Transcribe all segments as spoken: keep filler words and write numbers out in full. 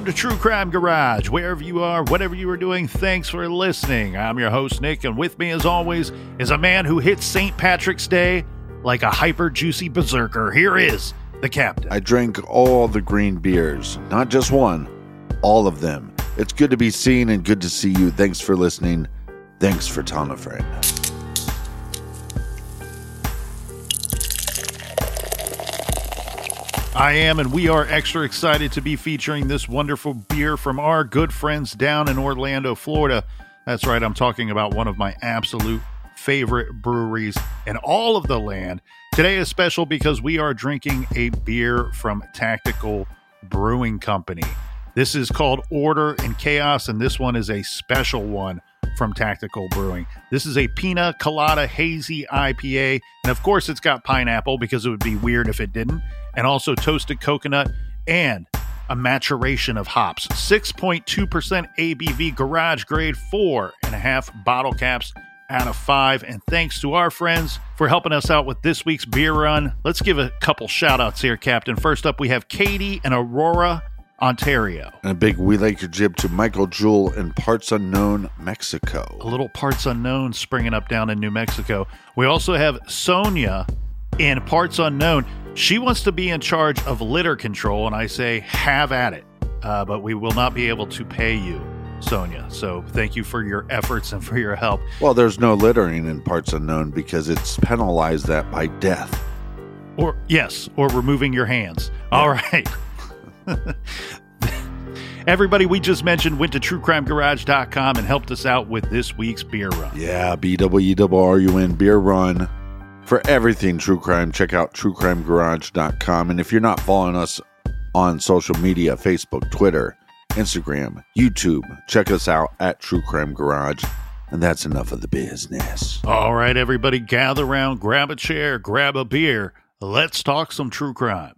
to True Crime Garage. Wherever you are, whatever you are doing, thanks for listening. I'm your host, Nick, and with me, as always, is a man who hits Saint Patrick's Day like a hyper-juicy berserker. Here is the Captain. I drank all the green beers, not just one, all of them. It's good to be seen and good to see you. Thanks for listening. Thanks for telling a friend. I am, and we are extra excited to be featuring this wonderful beer from our good friends down in Orlando, Florida. That's right, I'm talking about one of my absolute favorite breweries in all of the land. Today is special because we are drinking a beer from Tactical Brewing Company. This is called Order and Chaos, and this one is a special one from Tactical Brewing. This is a Pina Colada Hazy I P A, and of course it's got pineapple because it would be weird if it didn't, and also toasted coconut and a maturation of hops. six point two percent A B V, garage grade, four and a half bottle caps out of five. And thanks to our friends for helping us out with this week's beer run. Let's give a couple shout outs here, Captain. First up, we have Katie in Aurora, Ontario. And a big We Like Your Jib to Michael Jewell in Parts Unknown, Mexico. A little Parts Unknown springing up down in New Mexico. We also have Sonia in Parts Unknown. She wants to be in charge of litter control, and I say, have at it. Uh, but we will not be able to pay you, Sonia. So thank you for your efforts and for your help. Well, there's no littering in Parts Unknown because it's penalized that by death. Or, yes, or removing your hands. Yeah. All right. Everybody we just mentioned went to true crime garage dot com and helped us out with this week's beer run. Yeah, B W E R U N beer run. For everything true crime, check out true crime garage dot com. And if you're not following us on social media, Facebook, Twitter, Instagram, YouTube, check us out at True Crime Garage. And that's enough of the business. All right, everybody, gather around, grab a chair, grab a beer. Let's talk some true crime.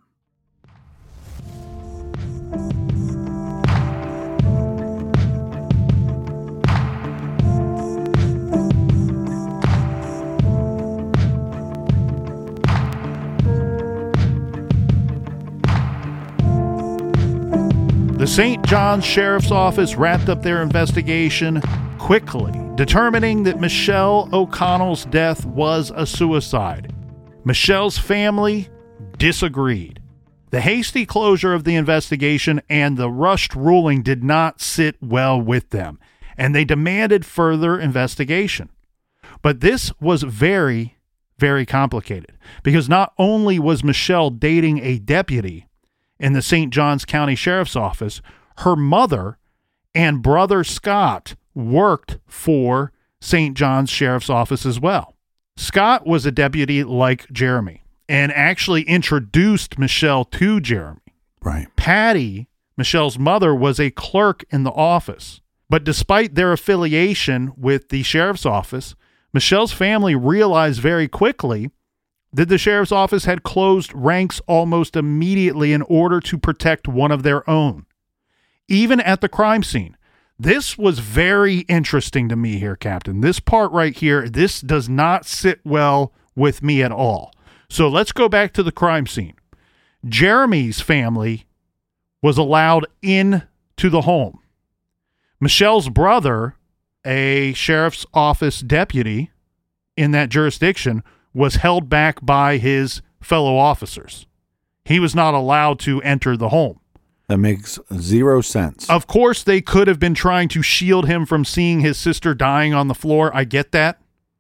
The Saint John's Sheriff's Office wrapped up their investigation quickly, determining that Michelle O'Connell's death was a suicide. Michelle's family disagreed. The hasty closure of the investigation and the rushed ruling did not sit well with them, and they demanded further investigation. But this was very, very complicated, because not only was Michelle dating a deputy in the Saint Johns County Sheriff's Office, her mother and brother Scott worked for Saint Johns Sheriff's Office as well. Scott was a deputy like Jeremy and actually introduced Michelle to Jeremy. Right. Patty, Michelle's mother, was a clerk in the office. But despite their affiliation with the sheriff's office, Michelle's family realized very quickly that the sheriff's office had closed ranks almost immediately in order to protect one of their own, even at the crime scene. This was very interesting to me here, Captain. This part right here, this does not sit well with me at all. So let's go back to the crime scene. Jeremy's family was allowed in to the home. Michelle's brother, a sheriff's office deputy in that jurisdiction, was held back by his fellow officers. He was not allowed to enter the home. That makes zero sense. Of course, they could have been trying to shield him from seeing his sister dying on the floor. I get that.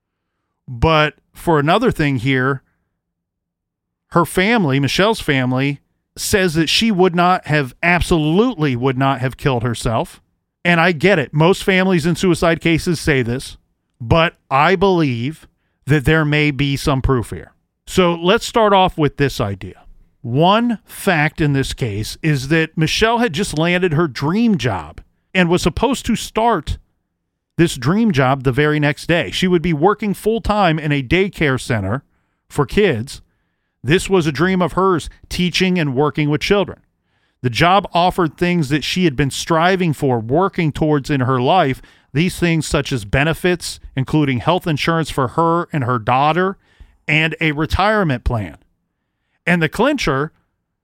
But for another thing here, her family, Michelle's family, says that she would not have, absolutely would not have killed herself. And I get it. Most families in suicide cases say this, but I believe that there may be some proof here. So let's start off with this idea. One fact in this case is that Michelle had just landed her dream job and was supposed to start this dream job the very next day. She would be working full-time in a daycare center for kids. This was a dream of hers, teaching and working with children. The job offered things that she had been striving for, working towards in her life. These things such as benefits, including health insurance for her and her daughter, and a retirement plan. And the clincher,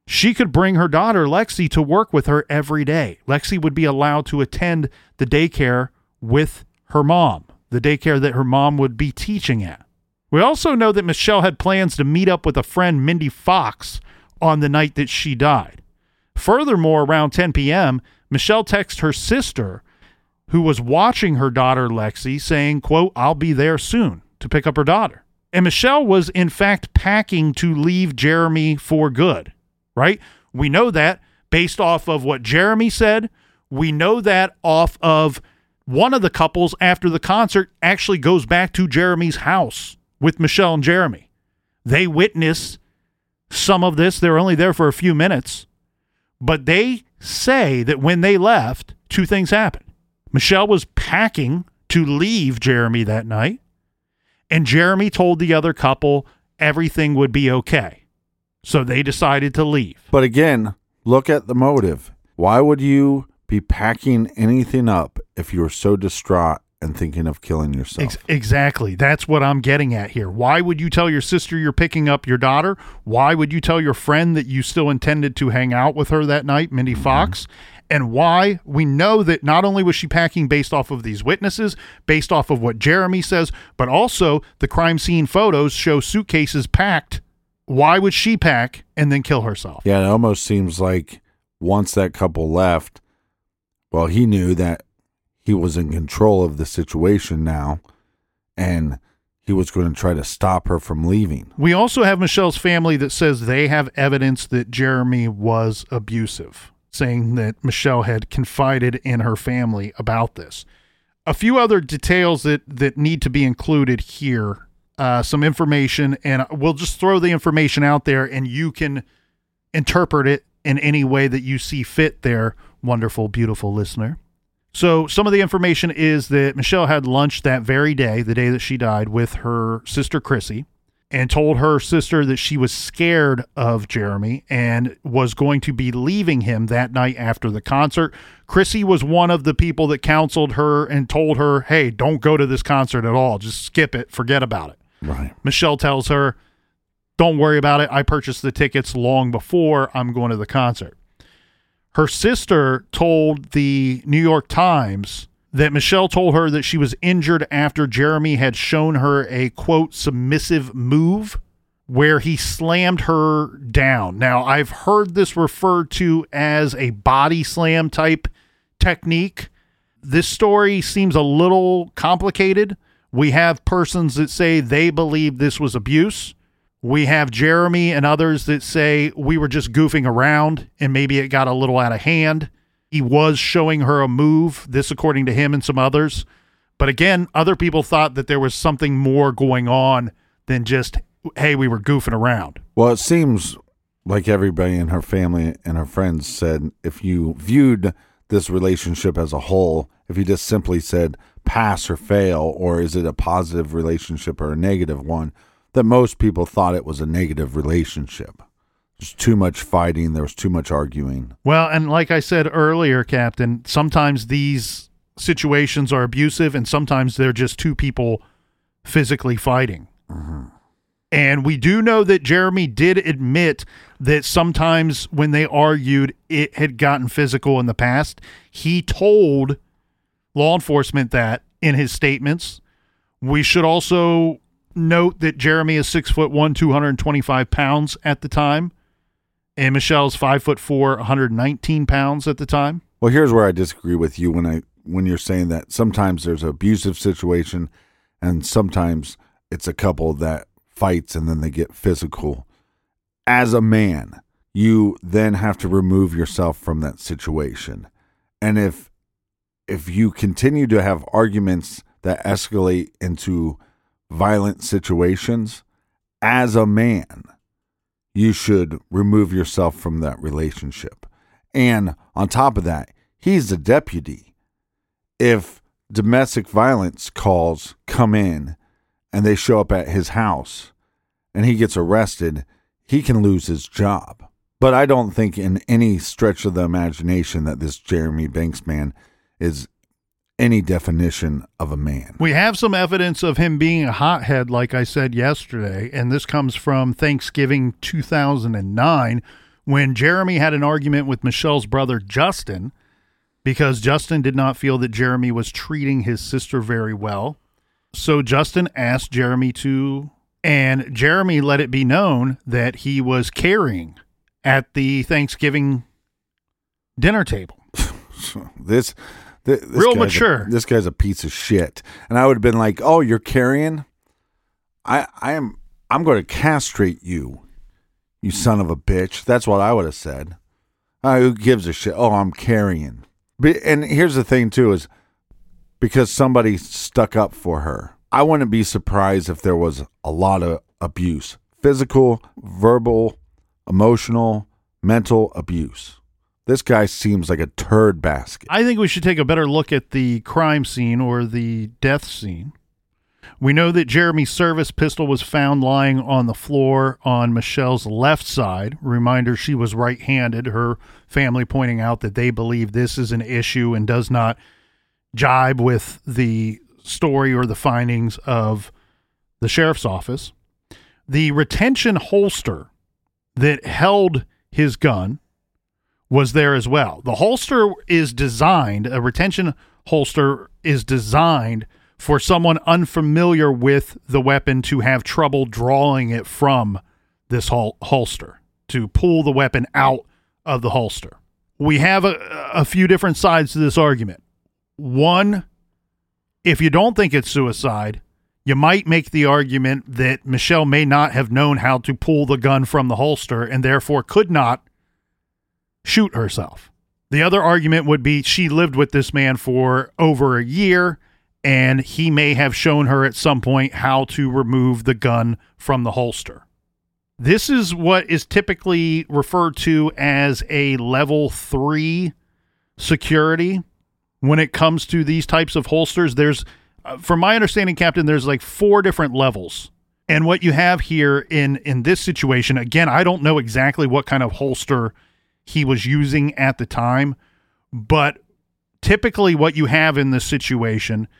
she could bring her daughter, Lexi, to work with her every day. Lexi would be allowed to attend the daycare with her mom, the daycare that her mom would be teaching at. We also know that Michelle had plans to meet up with a friend, Mindy Fox, on the night that she died. Furthermore, around ten p.m., Michelle texted her sister, who was watching her daughter, Lexi, saying, quote, "I'll be there soon," to pick up her daughter. And Michelle was, in fact, packing to leave Jeremy for good, right? We know that based off of what Jeremy said. We know that off of one of the couples after the concert actually goes back to Jeremy's house with Michelle and Jeremy. They witness some of this. They're only there for a few minutes. But they say that when they left, two things happened. Michelle was packing to leave Jeremy that night, and Jeremy told the other couple everything would be okay. So they decided to leave. But again, look at the motive. Why would you be packing anything up if you were so distraught and thinking of killing yourself? Ex- exactly. That's what I'm getting at here. Why would you tell your sister you're picking up your daughter? Why would you tell your friend that you still intended to hang out with her that night, Mindy mm-hmm. Fox? And why? We know that not only was she packing based off of these witnesses, based off of what Jeremy says, but also the crime scene photos show suitcases packed. Why would she pack and then kill herself? Yeah, it almost seems like once that couple left, well, he knew that he was in control of the situation now, and he was going to try to stop her from leaving. We also have Michelle's family that says they have evidence that Jeremy was abusive, saying that Michelle had confided in her family about this. A few other details that, that need to be included here, uh, some information, and we'll just throw the information out there and you can interpret it in any way that you see fit there, wonderful, beautiful listener. So some of the information is that Michelle had lunch that very day, the day that she died, with her sister Chrissy, and told her sister that she was scared of Jeremy and was going to be leaving him that night after the concert. Chrissy was one of the people that counseled her and told her, hey, don't go to this concert at all. Just skip it. Forget about it. Right. Michelle tells her, don't worry about it. I purchased the tickets long before I'm going to the concert. Her sister told the New York Times that Michelle told her that she was injured after Jeremy had shown her a, quote, submissive move where he slammed her down. Now, I've heard this referred to as a body slam type technique. This story seems a little complicated. We have persons that say they believe this was abuse. We have Jeremy and others that say we were just goofing around and maybe it got a little out of hand. He was showing her a move, this according to him and some others. But again, other people thought that there was something more going on than just, hey, we were goofing around. Well, it seems like everybody in her family and her friends said if you viewed this relationship as a whole, if you just simply said pass or fail, or is it a positive relationship or a negative one, that most people thought it was a negative relationship. There's too much fighting. There was too much arguing. Well, and like I said earlier, Captain, sometimes these situations are abusive and sometimes they're just two people physically fighting. Mm-hmm. And we do know that Jeremy did admit that sometimes when they argued, it had gotten physical in the past. He told law enforcement that in his statements. We should also note that Jeremy is six foot one, two hundred twenty-five pounds at the time, and Michelle's five foot four, one hundred nineteen pounds at the time. Well, here's where I disagree with you when I when you're saying that sometimes there's an abusive situation, and sometimes it's a couple that fights and then they get physical. As a man, you then have to remove yourself from that situation, and if if you continue to have arguments that escalate into violent situations, as a man, you should remove yourself from that relationship. And on top of that, he's a deputy. If domestic violence calls come in and they show up at his house and he gets arrested, he can lose his job. But I don't think in any stretch of the imagination that this Jeremy Banks man is any definition of a man. We have some evidence of him being a hothead, like I said yesterday, and this comes from Thanksgiving two thousand nine, when Jeremy had an argument with Michelle's brother, Justin, because Justin did not feel that Jeremy was treating his sister very well. So Justin asked Jeremy to, and Jeremy let it be known that he was carrying at the Thanksgiving dinner table. this, this, this real guy's mature. A, this guy's a piece of shit. And I would have been like, "Oh, you're carrying? I, I am. I'm going to castrate you, you son of a bitch." That's what I would have said. Uh, who gives a shit? Oh, I'm carrying. But, and here's the thing too: is because somebody stuck up for her. I wouldn't be surprised if there was a lot of abuse, physical, verbal, emotional, mental abuse. This guy seems like a turd basket. I think we should take a better look at the crime scene or the death scene. We know that Jeremy's service pistol was found lying on the floor on Michelle's left side. Reminder, she was right-handed. Her family pointing out that they believe this is an issue and does not jibe with the story or the findings of the sheriff's office. The retention holster that held his gun was there as well. The holster is designed, a retention holster is designed for someone unfamiliar with the weapon to have trouble drawing it from this hol- holster, to pull the weapon out of the holster. We have a, a few different sides to this argument. One, if you don't think it's suicide, you might make the argument that Michelle may not have known how to pull the gun from the holster and therefore could not shoot herself. The other argument would be she lived with this man for over a year and he may have shown her at some point how to remove the gun from the holster. This is what is typically referred to as a level three security. When it comes to these types of holsters, there's, uh, from my understanding, Captain, there's like four different levels. And what you have here in, in this situation, again, I don't know exactly what kind of holster he was using at the time, but typically what you have in this situation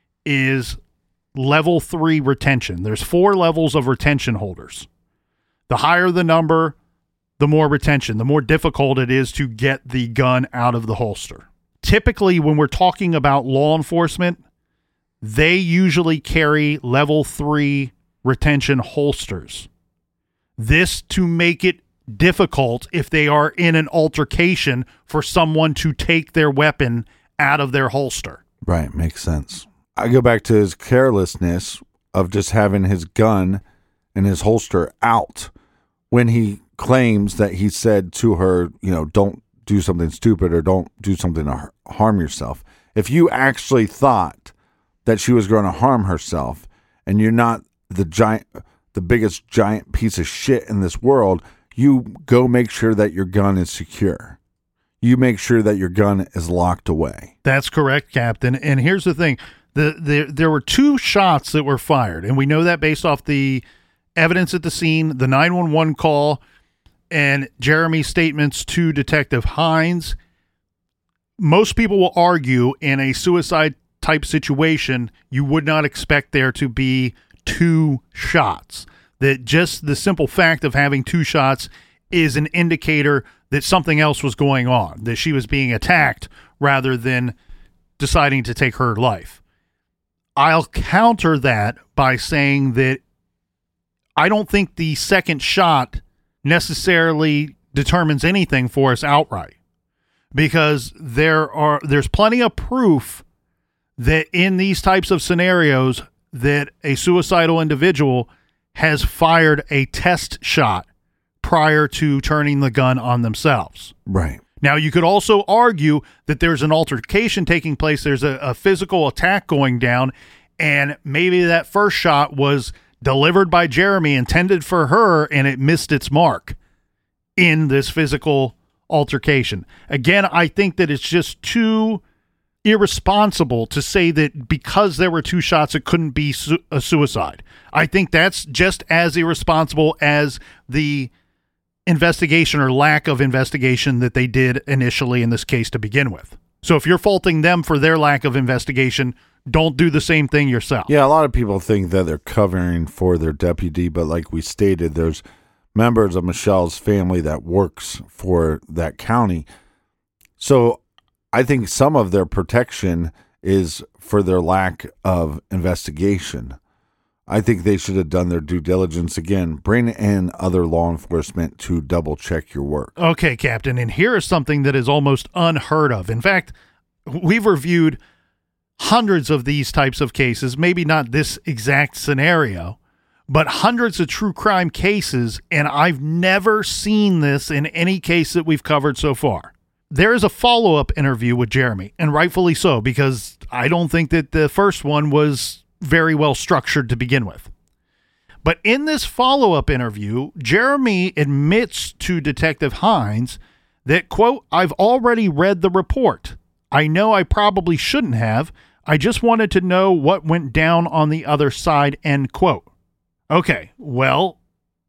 is level three retention. There's four levels of retention holders. The higher the number, the more retention, the more difficult it is to get the gun out of the holster. Typically, when we're talking about law enforcement, they usually carry level three retention holsters. This to make it difficult if they are in an altercation for someone to take their weapon out of their holster. Right, makes sense. I go back to his carelessness of just having his gun and his holster out when he claims that he said to her, you know, don't do something stupid or don't do something to harm yourself. If you actually thought that she was going to harm herself and you're not the giant, the biggest giant piece of shit in this world, you go make sure that your gun is secure. You make sure that your gun is locked away. That's correct, Captain. And here's the thing. The, the, there were two shots that were fired, and we know that based off the evidence at the scene, the nine one one call, and Jeremy's statements to Detective Hines. Most people will argue in a suicide-type situation, you would not expect there to be two shots. That just the simple fact of having two shots is an indicator that something else was going on, that she was being attacked rather than deciding to take her life. I'll counter that by saying that I don't think the second shot necessarily determines anything for us outright, because there are there's plenty of proof that in these types of scenarios that a suicidal individual has fired a test shot prior to turning the gun on themselves. Right. Now, you could also argue that there's an altercation taking place. There's a, a physical attack going down, and maybe that first shot was delivered by Jeremy, intended for her, and it missed its mark in this physical altercation. Again, I think that it's just too irresponsible to say that because there were two shots, it couldn't be su- a suicide. I think that's just as irresponsible as the investigation or lack of investigation that they did initially in this case to begin with. So if you're faulting them for their lack of investigation, don't do the same thing yourself. Yeah, a lot of people think that they're covering for their deputy, but like we stated, there's members of Michelle's family that works for that county. So I think some of their protection is for their lack of investigation. I think they should have done their due diligence again. Bring in other law enforcement to double check your work. Okay, Captain, and here is something that is almost unheard of. In fact, we've reviewed hundreds of these types of cases, maybe not this exact scenario, but hundreds of true crime cases, and I've never seen this in any case that we've covered so far. There is a follow-up interview with Jeremy, and rightfully so, because I don't think that the first one was very well structured to begin with. But in this follow-up interview, Jeremy admits to Detective Hines that, quote, "I've already read the report. I know I probably shouldn't have. I just wanted to know what went down on the other side," end quote. Okay, well,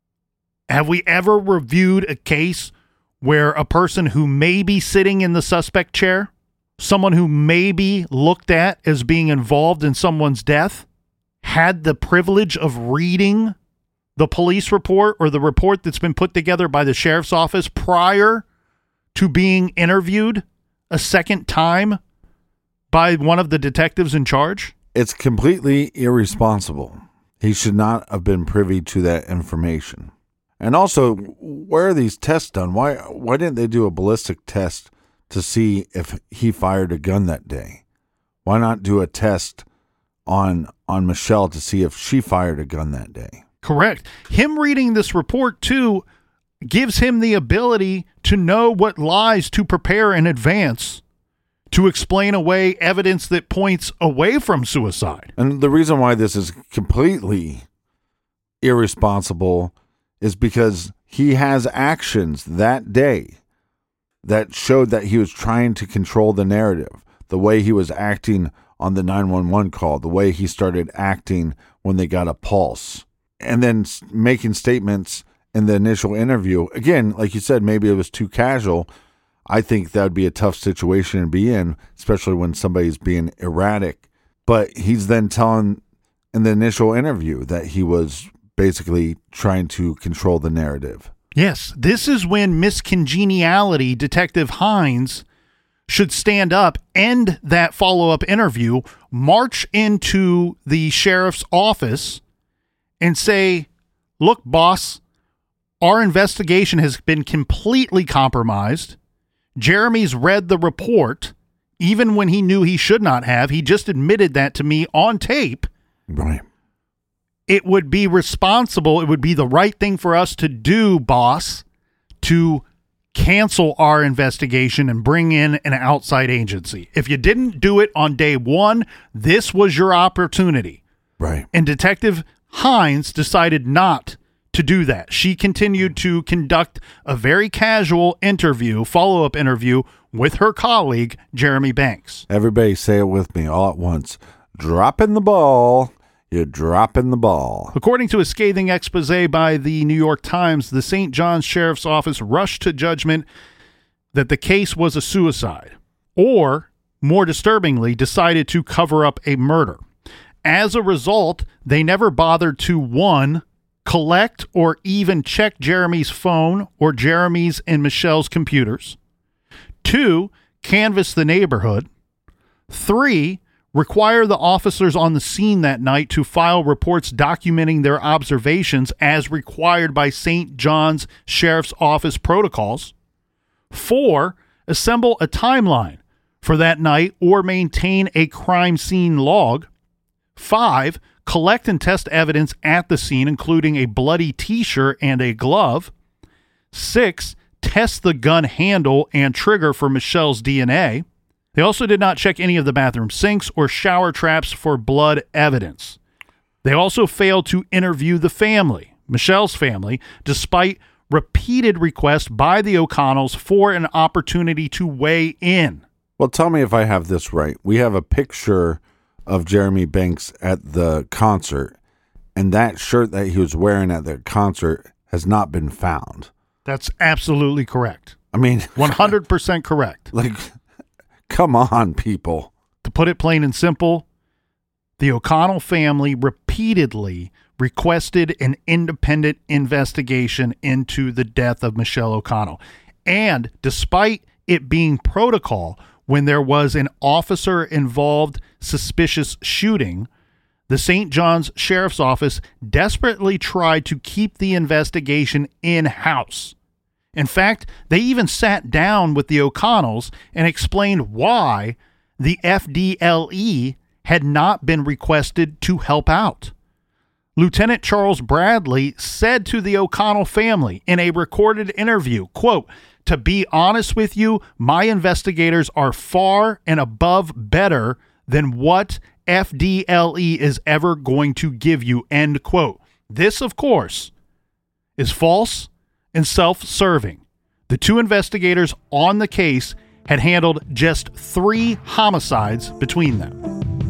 have we ever reviewed a case where a person who may be sitting in the suspect chair, someone who may be looked at as being involved in someone's death, had the privilege of reading the police report or the report that's been put together by the sheriff's office prior to being interviewed a second time by one of the detectives in charge? It's completely irresponsible. He should not have been privy to that information. And also, where are these tests done? Why why didn't they do a ballistic test to see if he fired a gun that day? Why not do a test on on Michelle to see if she fired a gun that day? Correct. Him reading this report, too, gives him the ability to know what lies to prepare in advance to explain away evidence that points away from suicide. And the reason why this is completely irresponsible is because he has actions that day that showed that he was trying to control the narrative. The way he was acting on the nine one one call, the way he started acting when they got a pulse, and then making statements in the initial interview. Again, like you said, maybe it was too casual. I think that would be a tough situation to be in, especially when somebody's being erratic. But he's then telling in the initial interview that he was basically trying to control the narrative. Yes, this is when Miss Congeniality, Detective Hines, should stand up, end that follow-up interview, march into the sheriff's office, and say, "Look, boss, our investigation has been completely compromised. Jeremy's read the report, even when he knew he should not have. He just admitted that to me on tape. Right. It would be responsible. It would be the right thing for us to do, boss, to cancel our investigation and bring in an outside agency. If you didn't do it on day one, this was your opportunity." Right. And Detective Hines decided not to do that. She continued to conduct a very casual interview, follow-up interview with her colleague, Jeremy Banks. Everybody say it with me all at once. Dropping the ball. You're dropping the ball. According to a scathing expose by the New York Times, the Saint John's Sheriff's Office rushed to judgment that the case was a suicide, or, more disturbingly, decided to cover up a murder. As a result, they never bothered to, one, collect or even check Jeremy's phone or Jeremy's and Michelle's computers, two, canvass the neighborhood, three, require the officers on the scene that night to file reports documenting their observations as required by Saint John's Sheriff's Office protocols. Four, assemble a timeline for that night or maintain a crime scene log. Five, collect and test evidence at the scene, including a bloody t-shirt and a glove. Six, test the gun handle and trigger for Michelle's D N A. They also did not check any of the bathroom sinks or shower traps for blood evidence. They also failed to interview the family, Michelle's family, despite repeated requests by the O'Connells for an opportunity to weigh in. Well, tell me if I have this right. We have a picture of Jeremy Banks at the concert, and that shirt that he was wearing at the concert has not been found. That's absolutely correct. I mean, one hundred percent correct. Like, come on, people. To put it plain and simple, the O'Connell family repeatedly requested an independent investigation into the death of Michelle O'Connell. And despite it being protocol, when there was an officer-involved suspicious shooting, the Saint John's Sheriff's Office desperately tried to keep the investigation in-house. In fact, they even sat down with the O'Connells and explained why the F D L E had not been requested to help out. Lieutenant Charles Bradley said to the O'Connell family in a recorded interview, quote, "To be honest with you, my investigators are far and above better than what F D L E is ever going to give you," end quote. This, of course, is false and self-serving. The two investigators on the case had handled just three homicides between them.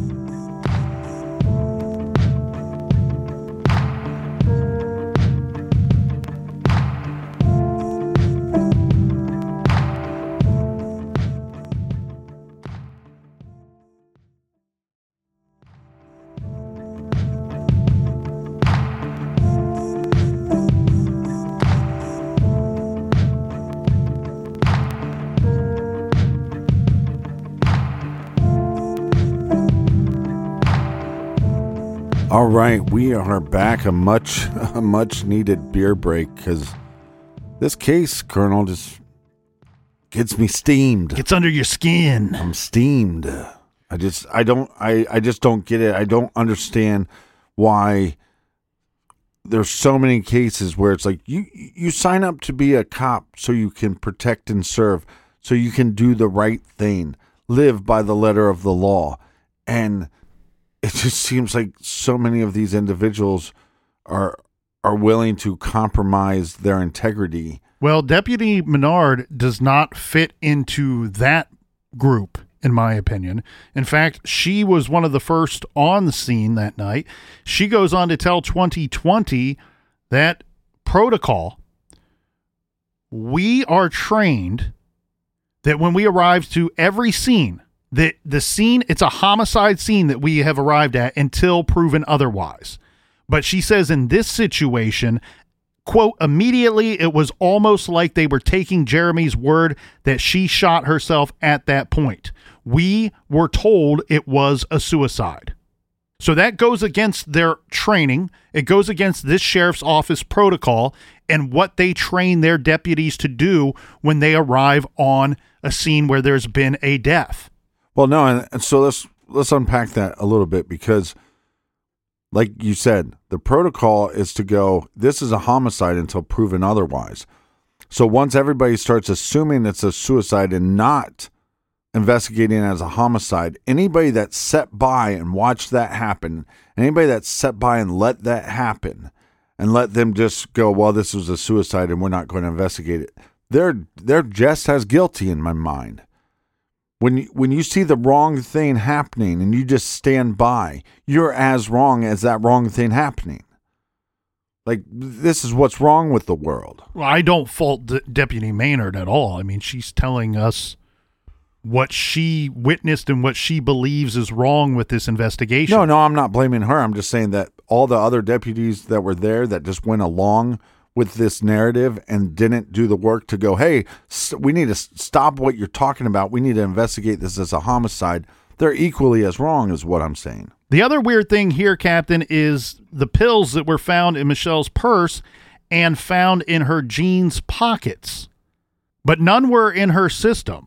All right, we are back. A much, a much needed beer break because this case, Colonel, just gets me steamed. Gets under your skin. I'm steamed. I just, I don't, I, I just don't get it. I don't understand why there's so many cases where it's like you, you sign up to be a cop so you can protect and serve, so you can do the right thing, live by the letter of the law, and it just seems like so many of these individuals are are willing to compromise their integrity. Well, Deputy Menard does not fit into that group, in my opinion. In fact, she was one of the first on the scene that night. She goes on to tell twenty twenty that protocol, we are trained that when we arrive to every scene, The the scene, it's a homicide scene that we have arrived at until proven otherwise. But she says in this situation, quote, immediately it was almost like they were taking Jeremy's word that she shot herself at that point. We were told it was a suicide. So that goes against their training. It goes against this sheriff's office protocol and what they train their deputies to do when they arrive on a scene where there's been a death. Well, no, and, and so let's let's unpack that a little bit because, like you said, the protocol is to go, this is a homicide until proven otherwise. So once everybody starts assuming it's a suicide and not investigating it as a homicide, anybody that sat by and watched that happen, anybody that sat by and let that happen and let them just go, well, this was a suicide and we're not going to investigate it, they're they're just as guilty in my mind. When you, when you see the wrong thing happening and you just stand by, you're as wrong as that wrong thing happening. Like, this is what's wrong with the world. Well, I don't fault D- Deputy Maynard at all. I mean, she's telling us what she witnessed and what she believes is wrong with this investigation. No, no, I'm not blaming her. I'm just saying that all the other deputies that were there that just went along with this narrative and didn't do the work to go, hey, st- we need to stop what you're talking about. We need to investigate this as a homicide. They're equally as wrong is what I'm saying. The other weird thing here, Captain, is the pills that were found in Michelle's purse and found in her jeans pockets, but none were in her system.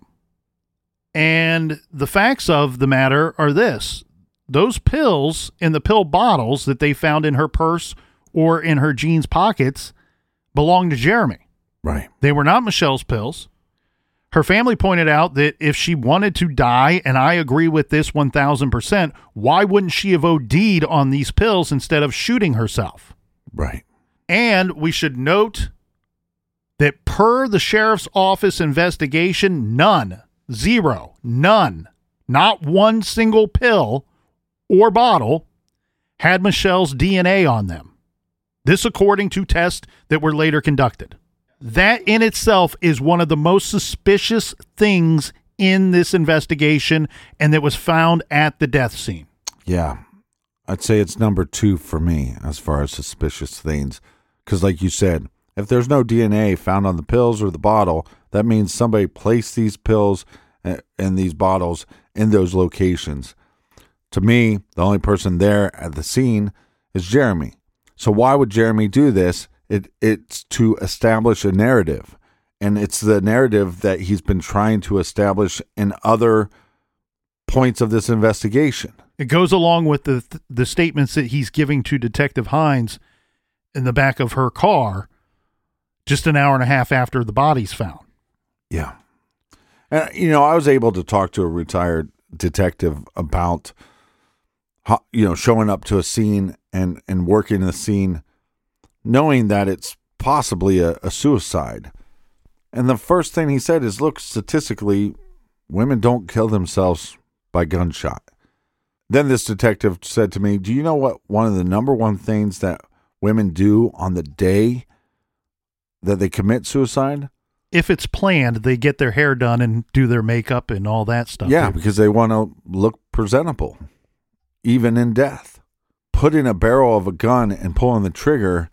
And the facts of the matter are this. Those pills in the pill bottles that they found in her purse or in her jeans pockets belonged to Jeremy. Right. They were not Michelle's pills. Her family pointed out that if she wanted to die, and I agree with this one thousand percent, why wouldn't she have O D'd on these pills instead of shooting herself? Right. And we should note that per the sheriff's office investigation, none, zero, none, not one single pill or bottle had Michelle's D N A on them. This according to tests that were later conducted. That in itself is one of the most suspicious things in this investigation and that was found at the death scene. Yeah. I'd say it's number two for me as far as suspicious things. Because like you said, if there's no D N A found on the pills or the bottle, that means somebody placed these pills and these bottles in those locations. To me, the only person there at the scene is Jeremy. So why would Jeremy do this? It It's to establish a narrative. And it's the narrative that he's been trying to establish in other points of this investigation. It goes along with the the statements that he's giving to Detective Hines in the back of her car just an hour and a half after the body's found. Yeah. And, you know, I was able to talk to a retired detective about, how, you know, showing up to a scene and, and working the scene, knowing that it's possibly a, a suicide. And the first thing he said is, look, statistically, women don't kill themselves by gunshot. Then this detective said to me, do you know what one of the number one things that women do on the day that they commit suicide? If it's planned, they get their hair done and do their makeup and all that stuff. Yeah, because they want to look presentable, even in death. Putting a barrel of a gun and pulling the trigger,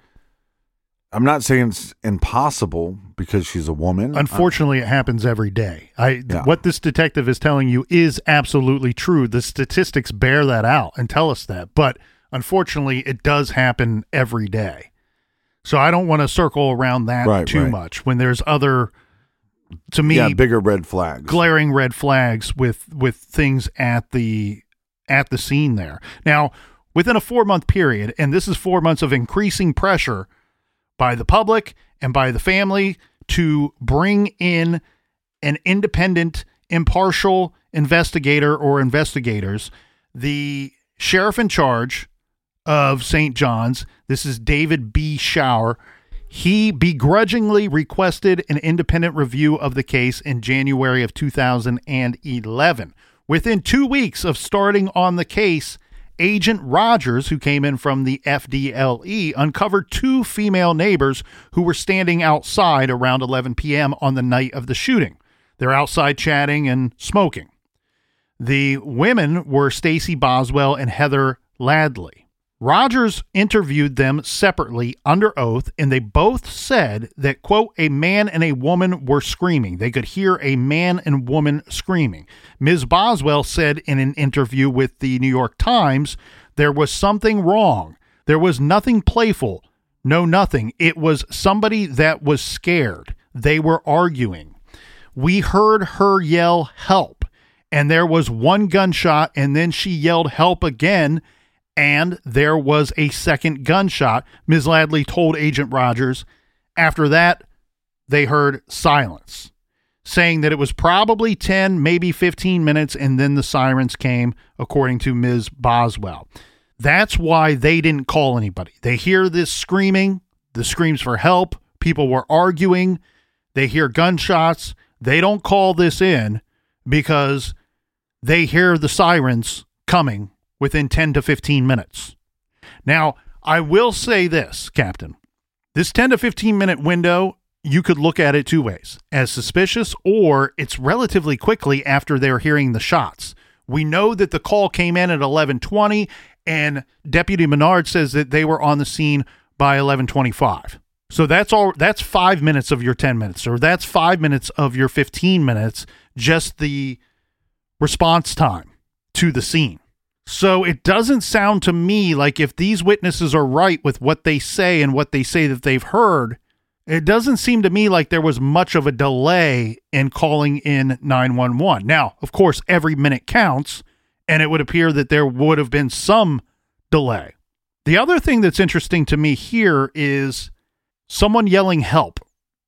I'm not saying it's impossible because she's a woman. Unfortunately, it happens every day. I Yeah. What this detective is telling you is absolutely true. The statistics bear that out and tell us that. But unfortunately, it does happen every day. So I don't want to circle around that Right, too right. much when there's other, to me, Yeah, bigger red flags. glaring red flags with with things at the at the scene there. Now, within a four-month period, and this is four months of increasing pressure by the public and by the family to bring in an independent, impartial investigator or investigators, the sheriff in charge of Saint John's, this is David B. Schauer, he begrudgingly requested an independent review of the case in January of two thousand eleven. Within two weeks of starting on the case, Agent Rogers, who came in from the F D L E, uncovered two female neighbors who were standing outside around eleven p.m. on the night of the shooting. They're outside chatting and smoking. The women were Stacy Boswell and Heather Ladley. Rogers interviewed them separately under oath, and they both said that, quote, a man and a woman were screaming. They could hear a man and woman screaming. Miz Boswell said in an interview with the New York Times, there was something wrong. There was nothing playful. No, nothing. It was somebody that was scared. They were arguing. We heard her yell, help. And there was one gunshot, and then she yelled, help again. And there was a second gunshot, Miz Ladley told Agent Rogers. After that, they heard silence, saying that it was probably ten, maybe fifteen minutes, and then the sirens came, according to Miz Boswell. That's why they didn't call anybody. They hear this screaming, the screams for help. People were arguing. They hear gunshots. They don't call this in because they hear the sirens coming within ten to fifteen minutes. Now, I will say this, Captain. This ten to fifteen minute window, you could look at it two ways. As suspicious, or it's relatively quickly after they're hearing the shots. We know that the call came in at eleven twenty, and Deputy Menard says that they were on the scene by eleven twenty-five. So that's all. That's five minutes of your ten minutes, or that's five minutes of your fifteen minutes, just the response time to the scene. So it doesn't sound to me like, if these witnesses are right with what they say and what they say that they've heard, it doesn't seem to me like there was much of a delay in calling in nine one one. Now, of course, every minute counts, and it would appear that there would have been some delay. The other thing that's interesting to me here is someone yelling help.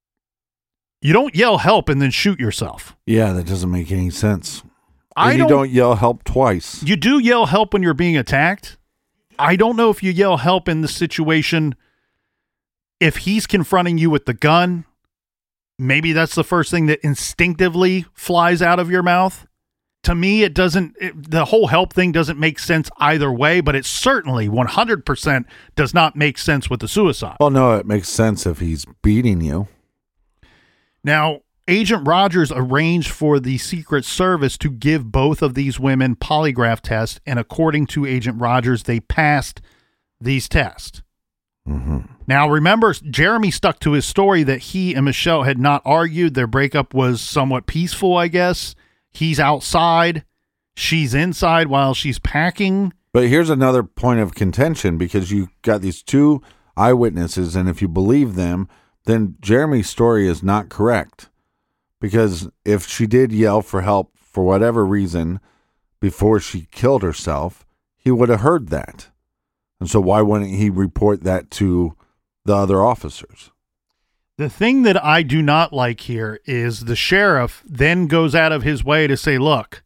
You don't yell help and then shoot yourself. Yeah, that doesn't make any sense. I And you don't, don't yell help twice. You do yell help when you're being attacked. I don't know if you yell help in the situation. If he's confronting you with the gun, maybe that's the first thing that instinctively flies out of your mouth. To me, it doesn't, it, the whole help thing doesn't make sense either way, but it certainly one hundred percent does not make sense with the suicide. Well, no, it makes sense if he's beating you. Now, Agent Rogers arranged for the Secret Service to give both of these women polygraph tests, and according to Agent Rogers, they passed these tests. Mm-hmm. Now, remember, Jeremy stuck to his story that he and Michelle had not argued. Their breakup was somewhat peaceful, I guess. He's outside. She's inside while she's packing. But here's another point of contention, because you got these two eyewitnesses, and if you believe them, then Jeremy's story is not correct. Because if she did yell for help for whatever reason before she killed herself, he would have heard that. And so why wouldn't he report that to the other officers? The thing that I do not like here is the sheriff then goes out of his way to say, look,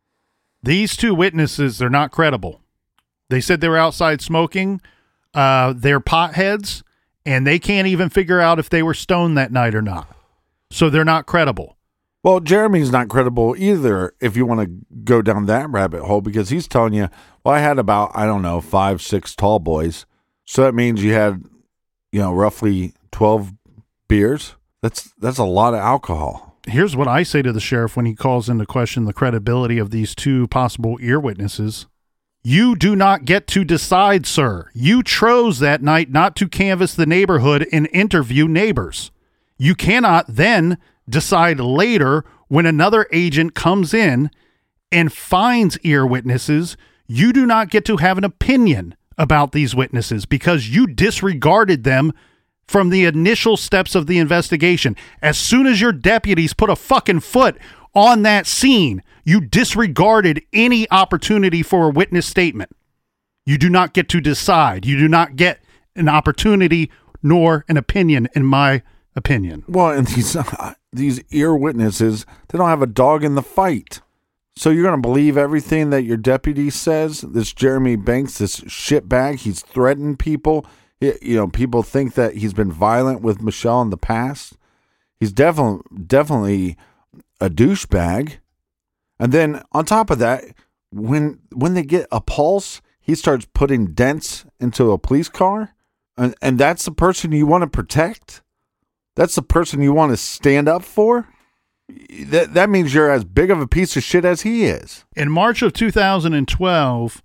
these two witnesses, they're not credible. They said they were outside smoking. Uh, they're potheads, and they can't even figure out if they were stoned that night or not. So they're not credible. Well, Jeremy's not credible either if you want to go down that rabbit hole, because he's telling you, well, I had about, I don't know, five, six tall boys. So that means you had, you know, roughly twelve beers. That's that's a lot of alcohol. Here's what I say to the sheriff when he calls into question the credibility of these two possible ear witnesses. You do not get to decide, sir. You chose that night not to canvass the neighborhood and interview neighbors. You cannot then decide later when another agent comes in and finds ear witnesses. You do not get to have an opinion about these witnesses because you disregarded them from the initial steps of the investigation. As soon as your deputies put a fucking foot on that scene, you disregarded any opportunity for a witness statement. You do not get to decide. You do not get an opportunity nor an opinion, in my opinion. Well, and these uh, these ear witnesses, they don't have a dog in the fight. So you're going to believe everything that your deputy says? This Jeremy Banks, this shitbag, he's threatened people. He, you know, people think that he's been violent with Michelle in the past. He's definitely definitely a douchebag. And then on top of that, when when they get a pulse, he starts putting dents into a police car. And, and that's the person you want to protect? That's the person you want to stand up for? That that means you're as big of a piece of shit as he is. In March of two thousand twelve,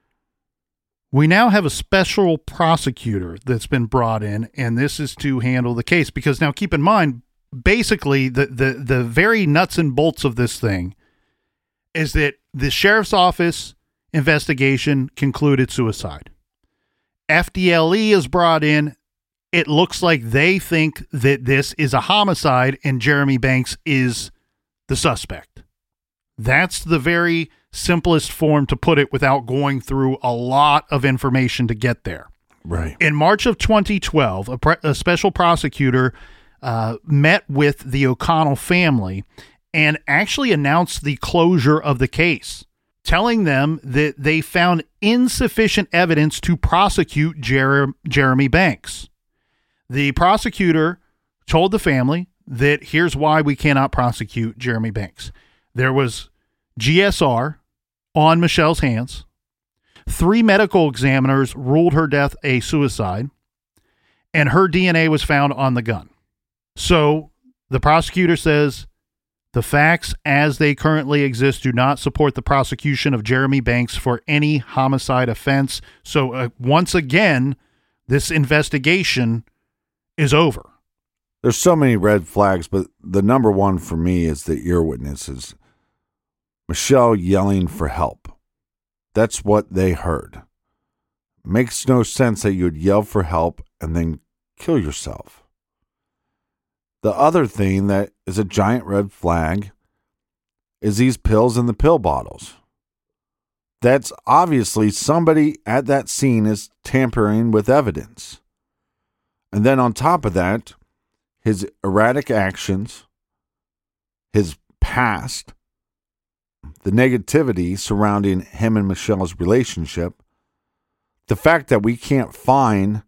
we now have a special prosecutor that's been brought in, and this is to handle the case. Because now keep in mind, basically, the, the, the very nuts and bolts of this thing is that the sheriff's office investigation concluded suicide. F D L E is brought in. It looks like they think that this is a homicide and Jeremy Banks is the suspect. That's the very simplest form to put it without going through a lot of information to get there. Right. In March of twenty twelve, a, pre- a special prosecutor uh, met with the O'Connell family and actually announced the closure of the case, telling them that they found insufficient evidence to prosecute Jer- Jeremy Banks. The prosecutor told the family that here's why we cannot prosecute Jeremy Banks. There was G S R on Michelle's hands. Three medical examiners ruled her death a suicide, and her D N A was found on the gun. So the prosecutor says the facts as they currently exist do not support the prosecution of Jeremy Banks for any homicide offense. So uh, once again, this investigation is over. There's so many red flags, but the number one for me is the ear witnesses. Michelle yelling for help. That's what they heard. Makes no sense that you would yell for help and then kill yourself. The other thing that is a giant red flag is these pills in the pill bottles. That's obviously somebody at that scene is tampering with evidence. And then on top of that, his erratic actions, his past, the negativity surrounding him and Michelle's relationship, the fact that we can't find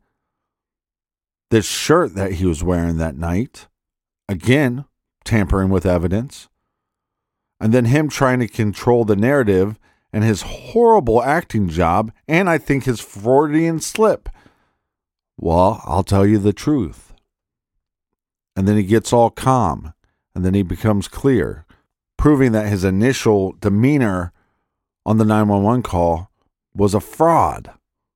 this shirt that he was wearing that night, again, tampering with evidence, and then him trying to control the narrative and his horrible acting job, and I think his Freudian slip. Well, I'll tell you the truth. And then he gets all calm. and then he becomes clear, proving that his initial demeanor on the nine one one call was a fraud.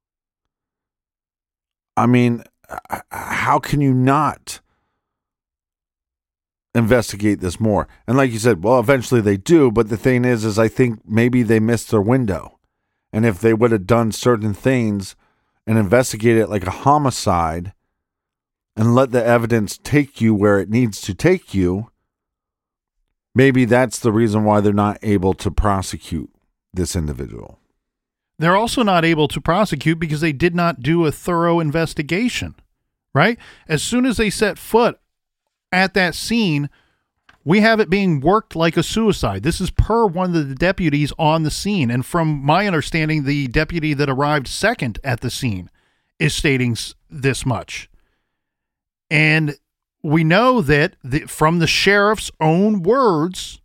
I mean, how can you not investigate this more? And like you said, well, eventually they do, but the thing is, is I think maybe they missed their window. And if they would have done certain things and investigated it like a homicide and let the evidence take you where it needs to take you, maybe that's the reason why they're not able to prosecute this individual. They're also not able to prosecute because they did not do a thorough investigation, right? As soon as they set foot at that scene, we have it being worked like a suicide. This is per one of the deputies on the scene. And from my understanding, the deputy that arrived second at the scene is stating this much. And we know that the, from the sheriff's own words,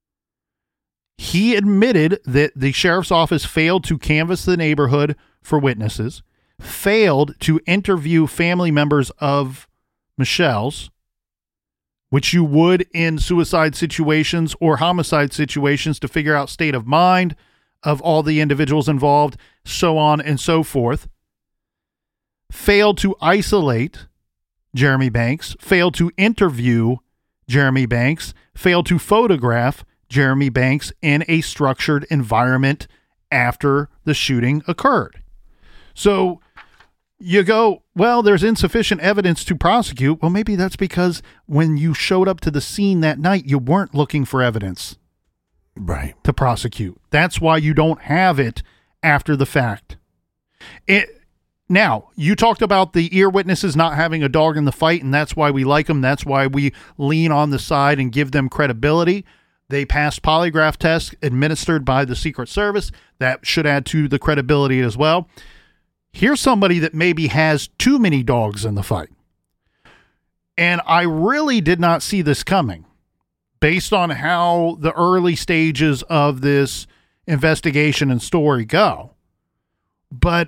he admitted that the sheriff's office failed to canvass the neighborhood for witnesses, failed to interview family members of Michelle's, which you would in suicide situations or homicide situations to figure out state of mind of all the individuals involved, so on and so forth. Failed to isolate Jeremy Banks, failed to interview Jeremy Banks, failed to photograph Jeremy Banks in a structured environment after the shooting occurred. So you go, well, there's insufficient evidence to prosecute. Well, maybe that's because when you showed up to the scene that night, you weren't looking for evidence right to prosecute. That's why you don't have it after the fact. It Now, you talked about the ear witnesses not having a dog in the fight, and that's why we like them. That's why we lean on the side and give them credibility. They passed polygraph tests administered by the Secret Service. That should add to the credibility as well. Here's somebody that maybe has too many dogs in the fight. And I really did not see this coming based on how the early stages of this investigation and story go. But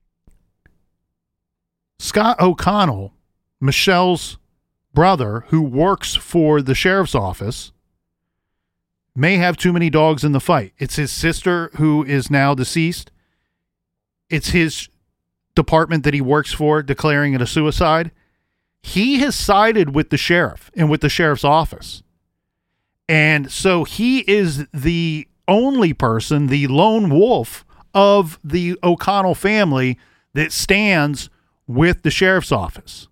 Scott O'Connell, Michelle's brother, who works for the sheriff's office, may have too many dogs in the fight. It's his sister who is now deceased. It's his department that he works for declaring it a suicide. He has sided with the sheriff and with the sheriff's office. And so he is the only person, the lone wolf of the O'Connell family that stands with the sheriff's office.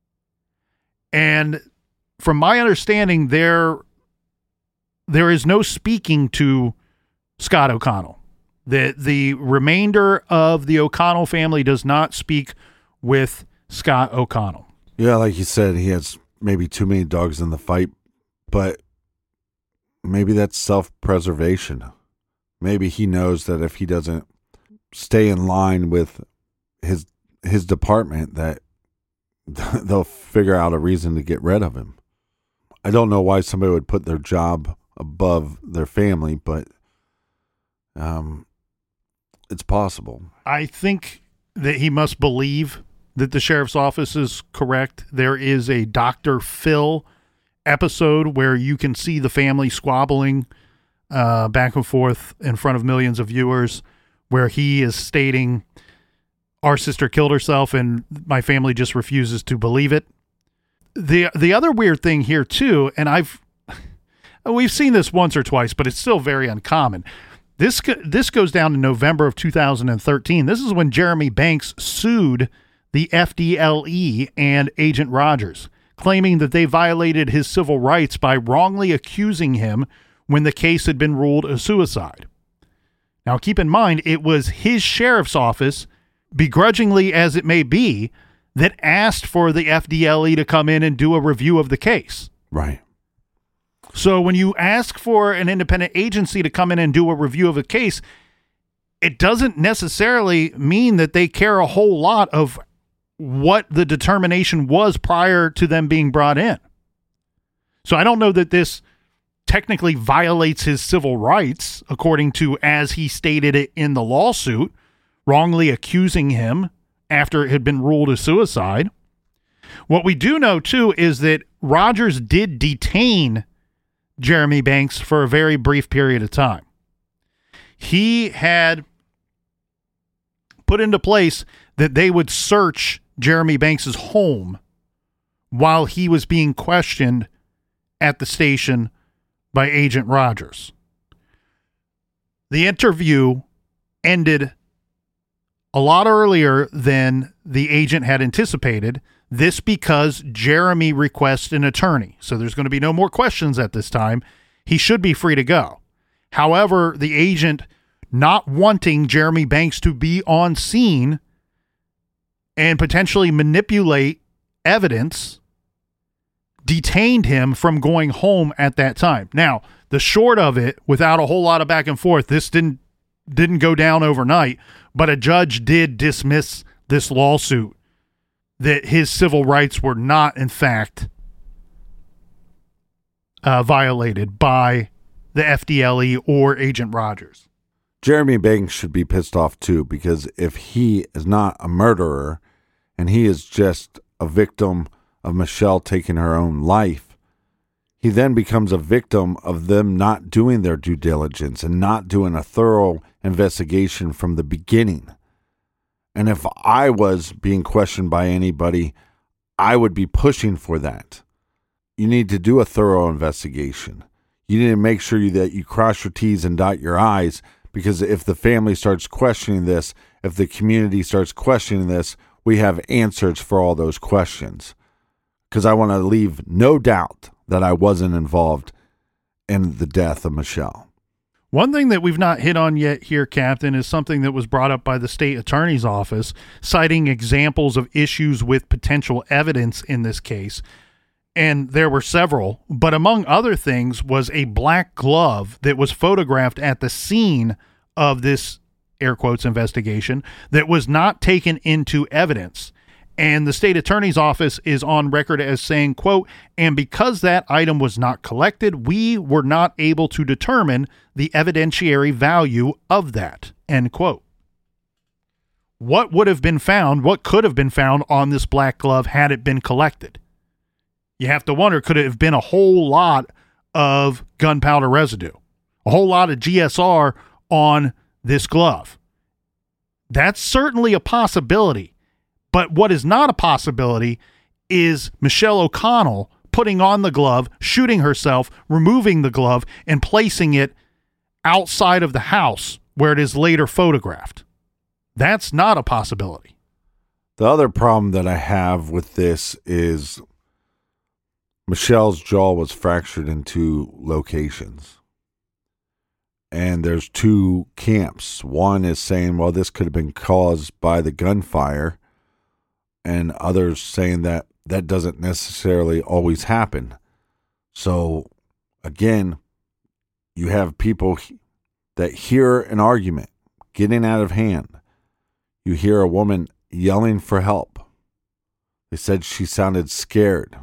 And from my understanding, there there is no speaking to Scott O'Connell. The, the remainder of the O'Connell family does not speak with Scott O'Connell. Yeah, like you said, he has maybe too many dogs in the fight, but maybe that's self-preservation. Maybe he knows that if he doesn't stay in line with his his department, that they'll figure out a reason to get rid of him. I don't know why somebody would put their job above their family, but um, it's possible. I think that he must believe that the sheriff's office is correct. There is a Doctor Phil episode where you can see the family squabbling uh, back and forth in front of millions of viewers, where he is stating, our sister killed herself and my family just refuses to believe it. The the other weird thing here too, and I've we've seen this once or twice, but it's still very uncommon. This this goes down in November of two thousand thirteen. This is when Jeremy Banks sued the F D L E and Agent Rogers, claiming that they violated his civil rights by wrongly accusing him when the case had been ruled a suicide. Now, keep in mind, it was his sheriff's office, begrudgingly as it may be, that asked for the F D L E to come in and do a review of the case. Right. So when you ask for an independent agency to come in and do a review of a case, it doesn't necessarily mean that they care a whole lot of what the determination was prior to them being brought in. So I don't know that this technically violates his civil rights, according to as he stated it in the lawsuit, wrongly accusing him after it had been ruled a suicide. What we do know, too, is that Rogers did detain Jeremy Banks for a very brief period of time. He had put into place that they would search Jeremy Banks's home while he was being questioned at the station by Agent Rogers. The interview ended a lot earlier than the agent had anticipated. This because Jeremy requests an attorney. So there's going to be no more questions at this time. He should be free to go. However, the agent, not wanting Jeremy Banks to be on scene and potentially manipulate evidence, detained him from going home at that time. Now, the short of it, without a whole lot of back and forth, this didn't didn't go down overnight, but a judge did dismiss this lawsuit that his civil rights were not, in fact, uh, violated by the F D L E or Agent Rogers. Jeremy Banks should be pissed off too, because if he is not a murderer and he is just a victim of Michelle taking her own life, he then becomes a victim of them not doing their due diligence and not doing a thorough investigation from the beginning. And if I was being questioned by anybody, I would be pushing for that. You need to do a thorough investigation. You need to make sure you, that you cross your T's and dot your I's, because if the family starts questioning this, if the community starts questioning this, we have answers for all those questions. Because I want to leave no doubt that I wasn't involved in the death of Michelle. One thing that we've not hit on yet here, Captain, is something that was brought up by the state attorney's office, citing examples of issues with potential evidence in this case. And there were several, but among other things was a black glove that was photographed at the scene of this, air quotes, investigation that was not taken into evidence. And the state attorney's office is on record as saying, quote, and because that item was not collected, we were not able to determine the evidentiary value of that, end quote. What would have been found, what could have been found on this black glove had it been collected? You have to wonder, could it have been a whole lot of gunpowder residue, a whole lot of G S R on this glove? That's certainly a possibility. But what is not a possibility is Michelle O'Connell putting on the glove, shooting herself, removing the glove, and placing it outside of the house where it is later photographed. That's not a possibility. The other problem that I have with this is Michelle's jaw was fractured in two locations. And there's two camps. One is saying, well, this could have been caused by the gunfire, and others saying that that doesn't necessarily always happen. So, again, you have people that hear an argument getting out of hand. You hear a woman yelling for help. They said she sounded scared.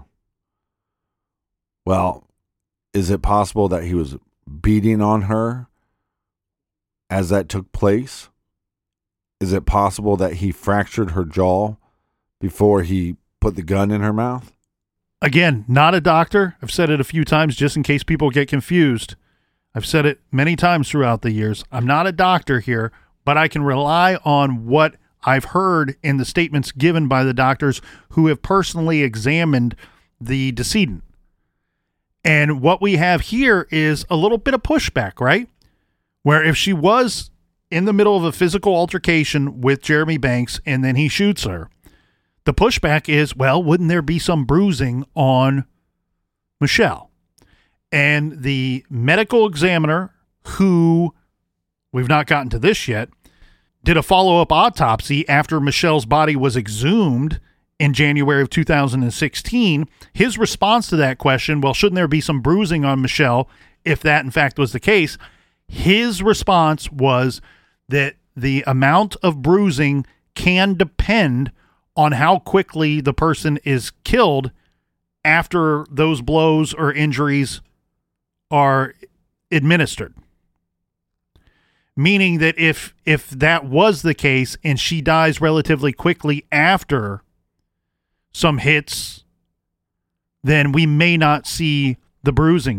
Well, is it possible that he was beating on her as that took place? Is it possible that he fractured her jaw before he put the gun in her mouth? Again, not a doctor. I've said it a few times just in case people get confused. I've said it many times throughout the years. I'm not a doctor here, but I can rely on what I've heard in the statements given by the doctors who have personally examined the decedent. And what we have here is a little bit of pushback, right? Where if she was in the middle of a physical altercation with Jeremy Banks and then he shoots her, the pushback is, well, wouldn't there be some bruising on Michelle? And the medical examiner, who we've not gotten to this yet, did a follow-up autopsy after Michelle's body was exhumed in January of two thousand sixteen. His response to that question, well, shouldn't there be some bruising on Michelle if that in fact was the case? His response was that the amount of bruising can depend on how quickly the person is killed after those blows or injuries are administered. Meaning that if if that was the case and she dies relatively quickly after some hits, then we may not see the bruising here.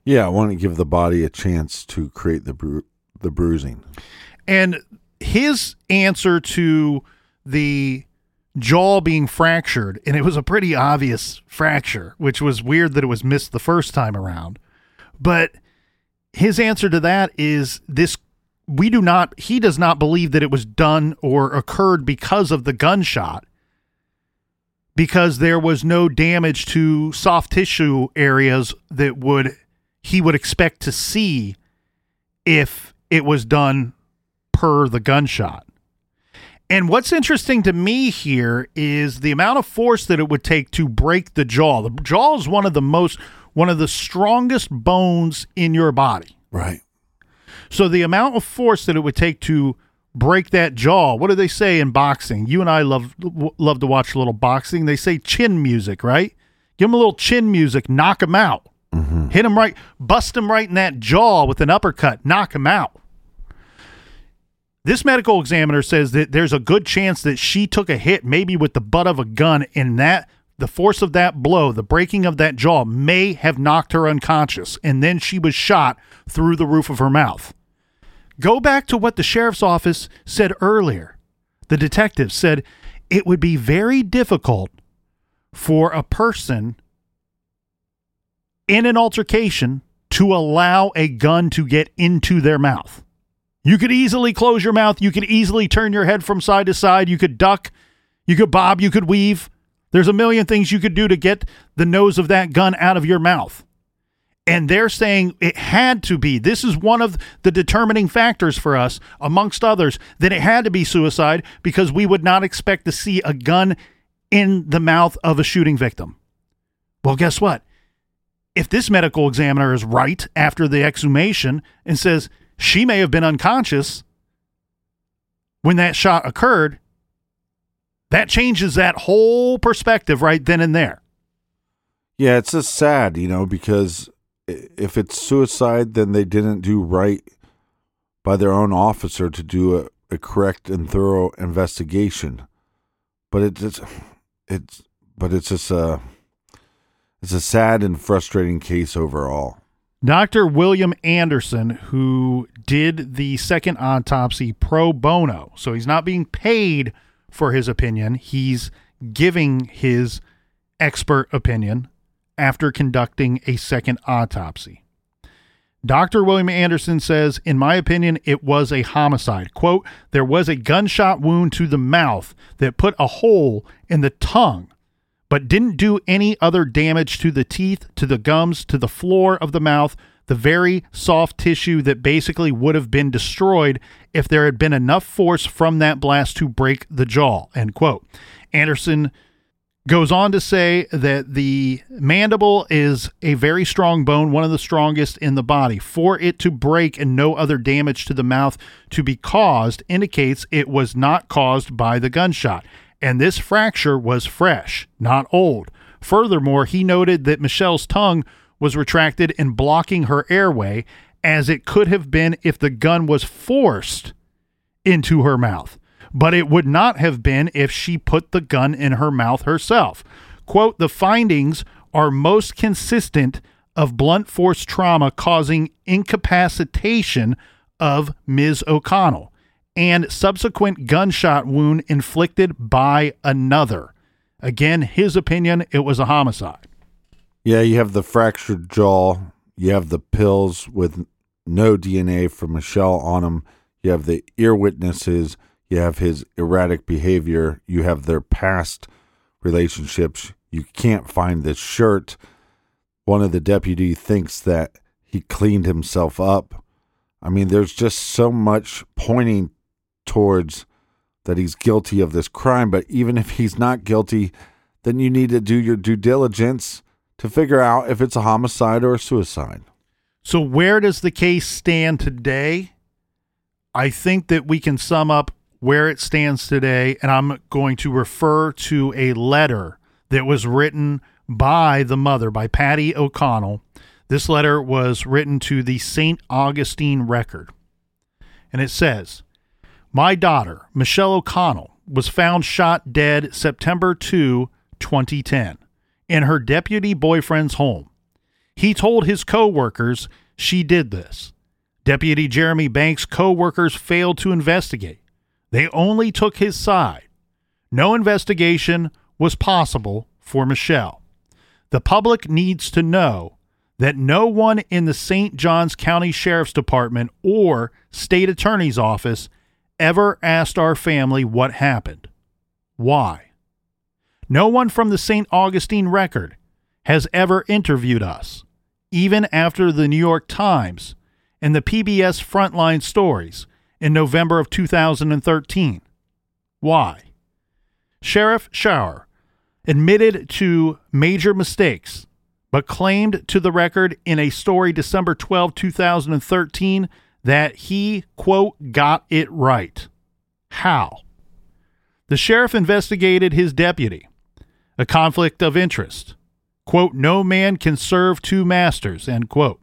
Yeah, I want to give the body a chance to create the bru- the bruising. And his answer to the jaw being fractured, and it was a pretty obvious fracture, which was weird that it was missed the first time around. But his answer to that is this, we do not, he does not believe that it was done or occurred because of the gunshot, because there was no damage to soft tissue areas that would, he would expect to see if it was done per the gunshot. And what's interesting to me here is the amount of force that it would take to break the jaw. The jaw is one of the most, one of the strongest bones in your body. Right. So the amount of force that it would take to break that jaw, what do they say in boxing? You and I love love to watch a little boxing. They say chin music, right? Give them a little chin music, knock them out. Mm-hmm. Hit them right, bust them right in that jaw with an uppercut, knock them out. This medical examiner says that there's a good chance that she took a hit, maybe with the butt of a gun, and that the force of that blow, the breaking of that jaw, may have knocked her unconscious, and then she was shot through the roof of her mouth. Go back to what the sheriff's office said earlier. The detective said it would be very difficult for a person in an altercation to allow a gun to get into their mouth. You could easily close your mouth. You could easily turn your head from side to side. You could duck. You could bob. You could weave. There's a million things you could do to get the nose of that gun out of your mouth. And they're saying it had to be. This is one of the determining factors for us, amongst others, that it had to be suicide because we would not expect to see a gun in the mouth of a shooting victim. Well, guess what? If this medical examiner is right after the exhumation and says she may have been unconscious when that shot occurred, that changes that whole perspective right then and there. Yeah, it's just sad, you know, because if it's suicide, then they didn't do right by their own officer to do a, a correct and thorough investigation. But it just, it's, but it's just a, it's a sad and frustrating case overall. Doctor William Anderson, who did the second autopsy pro bono, so he's not being paid for his opinion, he's giving his expert opinion after conducting a second autopsy. Doctor William Anderson says, in my opinion, it was a homicide. Quote, there was a gunshot wound to the mouth that put a hole in the tongue, but didn't do any other damage to the teeth, to the gums, to the floor of the mouth, the very soft tissue that basically would have been destroyed if there had been enough force from that blast to break the jaw, end quote. Anderson goes on to say that the mandible is a very strong bone, one of the strongest in the body. For it to break and no other damage to the mouth to be caused indicates it was not caused by the gunshot. And this fracture was fresh, not old. Furthermore, he noted that Michelle's tongue was retracted and blocking her airway, as it could have been if the gun was forced into her mouth. But it would not have been if she put the gun in her mouth herself. Quote, the findings are most consistent of blunt force trauma causing incapacitation of Miz O'Connell and subsequent gunshot wound inflicted by another. Again, his opinion, it was a homicide. Yeah, you have the fractured jaw. You have the pills with no D N A from Michelle on them. You have the ear witnesses. You have his erratic behavior. You have their past relationships. You can't find the shirt. One of the deputy thinks that he cleaned himself up. I mean, there's just so much pointing towards that he's guilty of this crime. But even if he's not guilty, then you need to do your due diligence to figure out if it's a homicide or a suicide. So where does the case stand today? I think that we can sum up where it stands today, and I'm going to refer to a letter that was written by the mother, by Patty O'Connell. This letter was written to the Saint Augustine Record, and it says, my daughter, Michelle O'Connell, was found shot dead September second, twenty ten, in her deputy boyfriend's home. He told his co-workers she did this. Deputy Jeremy Banks' co-workers failed to investigate. They only took his side. No investigation was possible for Michelle. The public needs to know that no one in the Saint Johns County Sheriff's Department or State Attorney's Office ever asked our family what happened. Why? No one from the Saint Augustine Record has ever interviewed us, even after the New York Times and the P B S Frontline Stories in November of two thousand thirteen. Why? Sheriff Schauer admitted to major mistakes, but claimed to the Record in a story December twelfth, two thousand thirteen that he, quote, got it right. How? The sheriff investigated his deputy, a conflict of interest. Quote, no man can serve two masters, end quote.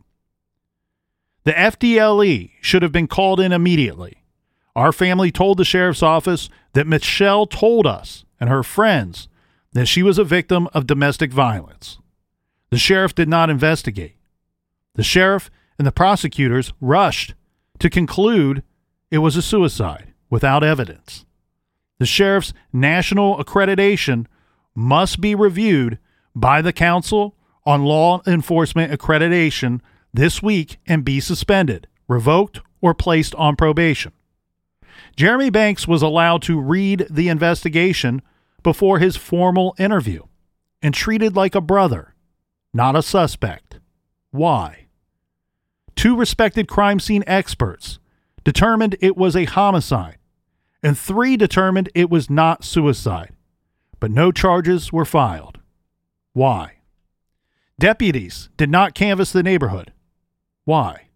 The F D L E should have been called in immediately. Our family told the sheriff's office that Michelle told us and her friends that she was a victim of domestic violence. The sheriff did not investigate. The sheriff and the prosecutors rushed to conclude it was a suicide without evidence. The sheriff's national accreditation must be reviewed by the Council on Law Enforcement Accreditation this week and be suspended, revoked, or placed on probation. Jeremy Banks was allowed to read the investigation before his formal interview and treated like a brother, not a suspect. Why? Two respected crime scene experts determined it was a homicide, and three determined it was not suicide, but no charges were filed. Why? Deputies did not canvass the neighborhood. Why?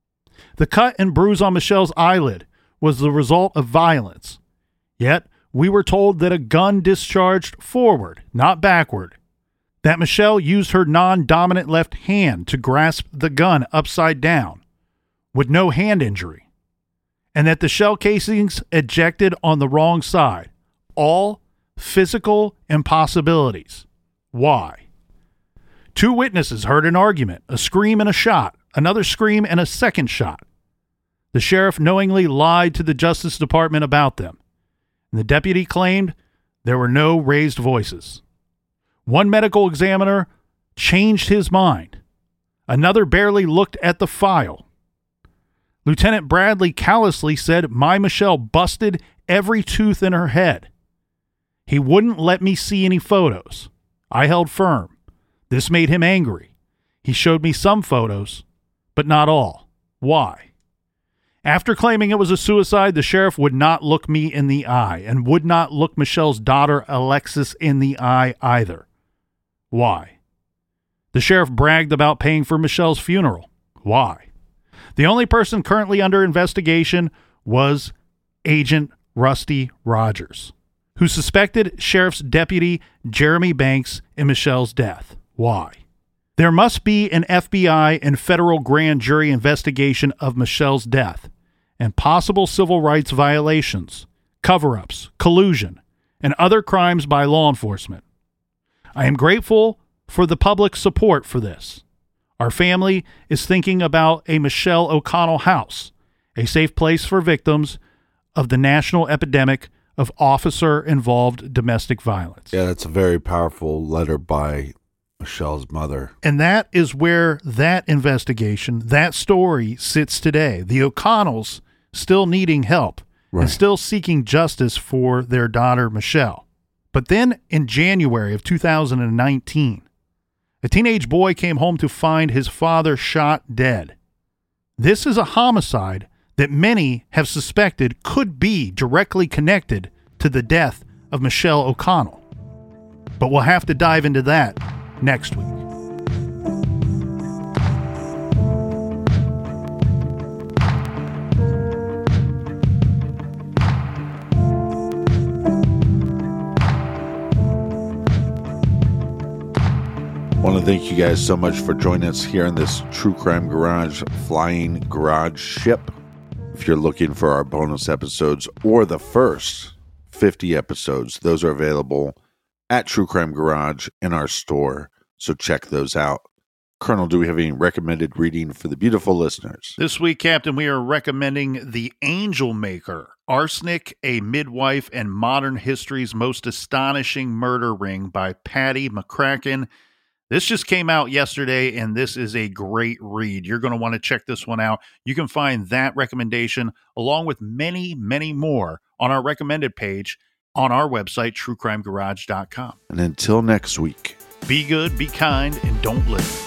The cut and bruise on Michelle's eyelid was the result of violence, yet we were told that a gun discharged forward, not backward, that Michelle used her non-dominant left hand to grasp the gun upside down with no hand injury, and that the shell casings ejected on the wrong side, all physical impossibilities. Why? Two witnesses heard an argument, a scream and a shot, another scream and a second shot. The sheriff knowingly lied to the Justice Department about them, and the deputy claimed there were no raised voices. One medical examiner changed his mind. Another barely looked at the file. Lieutenant Bradley callously said my Michelle busted every tooth in her head. He wouldn't let me see any photos. I held firm. This made him angry. He showed me some photos, but not all. Why? After claiming it was a suicide, the sheriff would not look me in the eye and would not look Michelle's daughter, Alexis, in the eye either. Why? The sheriff bragged about paying for Michelle's funeral. Why? The only person currently under investigation was Agent Rusty Rogers, who suspected Sheriff's Deputy Jeremy Banks in Michelle's death. Why? There must be an F B I and federal grand jury investigation of Michelle's death and possible civil rights violations, cover-ups, collusion, and other crimes by law enforcement. I am grateful for the public support for this. Our family is thinking about a Michelle O'Connell house, a safe place for victims of the national epidemic of officer-involved domestic violence. Yeah, that's a very powerful letter by Michelle's mother. And that is where that investigation, that story sits today. The O'Connells still needing help Right. and still seeking justice for their daughter, Michelle. But then in January of two thousand nineteen, a teenage boy came home to find his father shot dead. This is a homicide that many have suspected could be directly connected to the death of Michelle O'Connell. But we'll have to dive into that next week. I want to thank you guys so much for joining us here in this True Crime Garage flying garage ship. If you're looking for our bonus episodes or the first fifty episodes, those are available at True Crime Garage in our store. So check those out. Colonel, do we have any recommended reading for the beautiful listeners? This week, Captain, we are recommending The Angel Maker, Arsenic, a Midwife, and Modern History's Most Astonishing Murder Ring by Patty McCracken. This just came out yesterday, and this is a great read. You're going to want to check this one out. You can find that recommendation, along with many, many more, on our recommended page on our website, true crime garage dot com. And until next week, be good, be kind, and don't live.